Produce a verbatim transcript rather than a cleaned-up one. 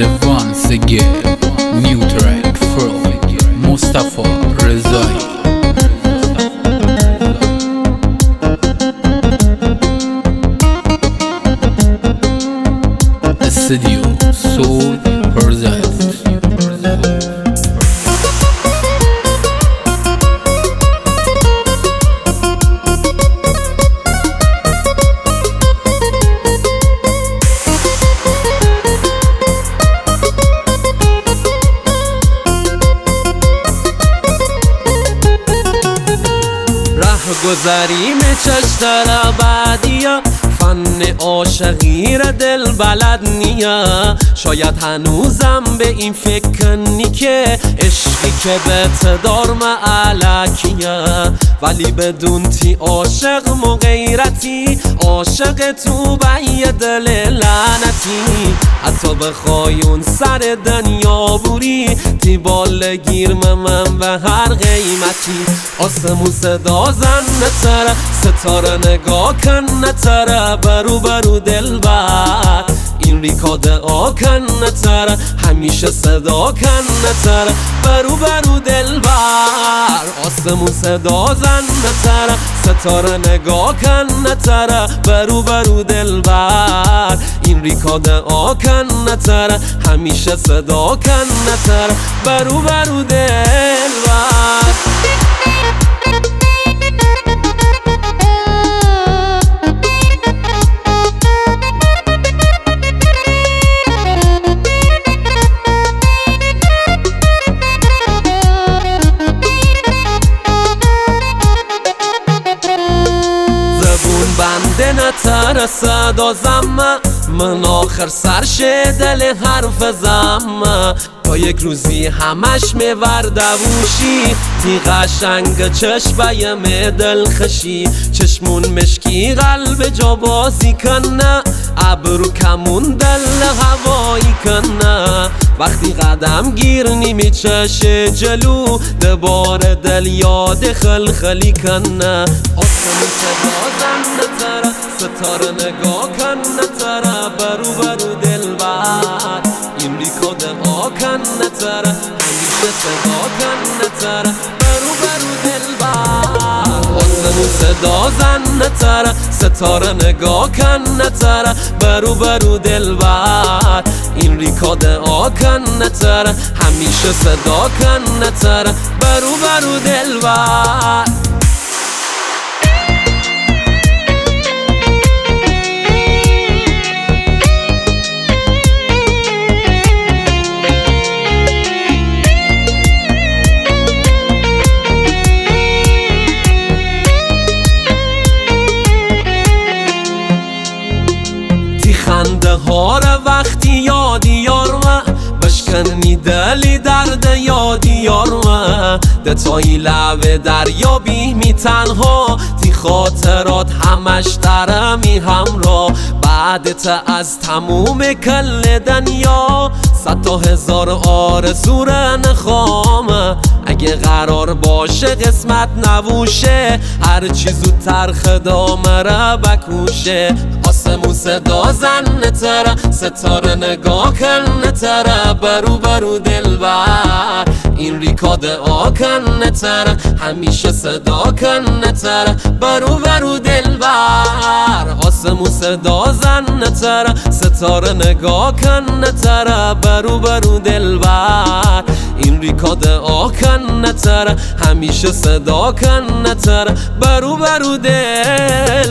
The once again new track from Mustafa Rezai. Studio Soul presents. گذریم چشتر بعدیا فن عاشقی را دل بلد نیا. شاید هنوزم به این فکر کنی که عشقی که به دار معلکیه، ولی بدون تی عاشق مغیرتی، عاشق تو به دل لعنتی. حتی بخوای اون سر دنیا بوری تی بال گیرم من به هر قیمتی. آسمون صدا زن نتره، ستاره نگاه کن نتره، برو برو دل بر این ریکاد آکن نتره، همیشه صدا کن نتره، برو برو دل بر آسمون صدا زن نتره، ستاره نگاه کن نتره، برو برو دل بر این ریکاد آکن نتره، همیشه صدا کن نتره، برو برو دل بر. بنده نتره صدا زمه، من آخر سرشه دل حرف زمه، تا یک روزی همش میورده بوشی تی قشنگ چشمه می دل خشی. چشمون مشکی قلب جا بازی کنه، ابرو کمون دل هوایی کنه، وقتی قدم گیر نیمی چشه جلو دبار دل یاد خلخلی کنه. آسمون صدا زن نتره، ستاره نگاه کن نتره، برو برو دل بر این ریکاد آکن نتره، همیشه صدا کن نتره، برو برو دل بر آسمون صدا زن نتره، ستاره نگاه کن نتره، برو برو دل بر این ریکاد آکن نتره، همیشه صدا کن نتره، برو برو دل بر. خنده ها را وقتی یادی یارمه، بشکنی دلی درد یادی یارمه، دتایی لبه دریا بیمی تنها تی خاطرات همش درمی همراه. بعدت از تموم کل دنیا صد تا هزار آرزو را نخوامه، اگه قرار باشه قسمت نبوشه هر چی زودتر خدامه را بکوشه. آسمون صدا زن نتره، ستاره نگاه کن نتره، برو برو دل بر این ریکاد آکن نتره، همیشه صدا کن نتره، برو برو دل بر آسمون صدا زن نتره، ستاره نگاه کن نتره، برو برو دل بر این ریکاد آکن نتره، همیشه صدا کن نتره، برو برو دل